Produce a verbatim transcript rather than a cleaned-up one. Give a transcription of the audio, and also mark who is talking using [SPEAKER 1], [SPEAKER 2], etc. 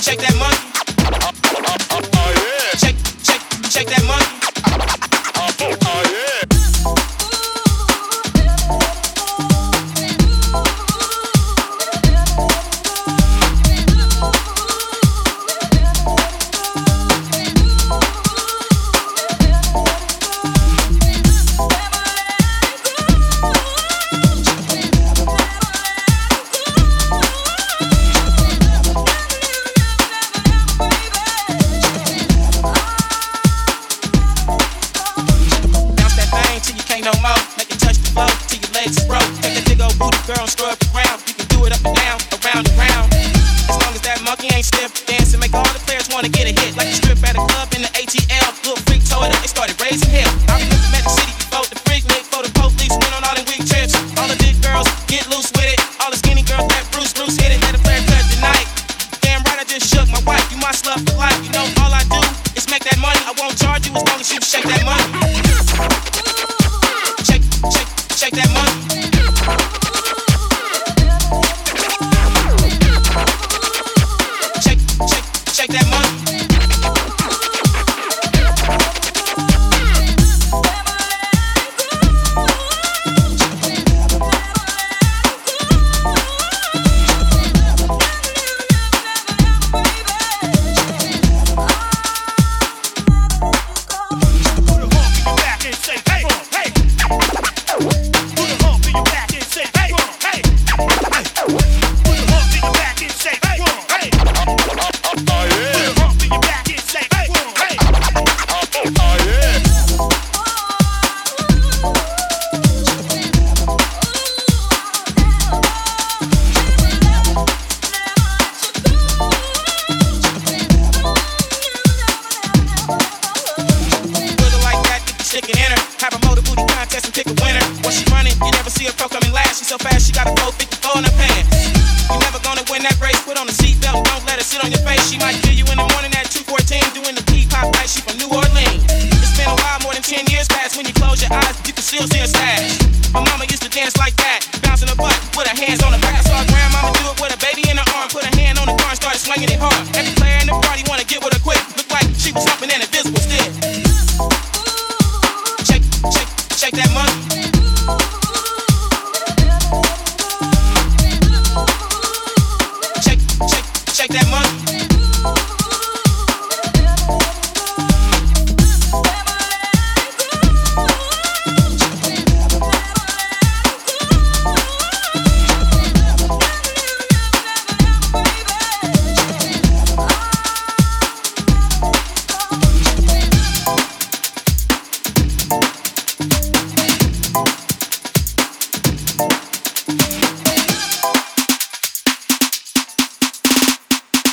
[SPEAKER 1] shake that monkey. Shake, shake, shake that monkey. No more, make it touch the floor till your legs are broke. Take that big old booty girl and scrub the ground. You can do it up and down, around and round. As long as that monkey ain't stiff, dance and make all the players wanna get a hit. Like a strip at a club in the A T L. Little freak tore it up, they started raising hell. I remember Magic City before the freak lit, before the police went on all them weak trips. All the big girls get loose with it. All the skinny girls that Bruce Bruce hit it. Let the player touch tonight. Damn right, I just shook my wife. You my slut for life. You know all I do is make that money. I won't charge you as long as you shake that money. Shake, shake, shake that monkey. Shake, shake, shake that monkey. Have a motor booty contest and pick a winner. When she running, you never see her pro coming last. She so fast, she got a four fifty-four in her pants. You never gonna win that race. Put on the seatbelt, don't let her sit on your face. She might kill you in the morning at two fourteen, doing the P-pop like she from New Orleans. It's been a while, more than ten years past. When you close your eyes, you can still see her stash. My mama used to dance like that, bouncing her butt, put her hands on her back. I saw her grandmama do it with a baby in her arm. Put her hand on the car and started swinging it hard. Every player in the party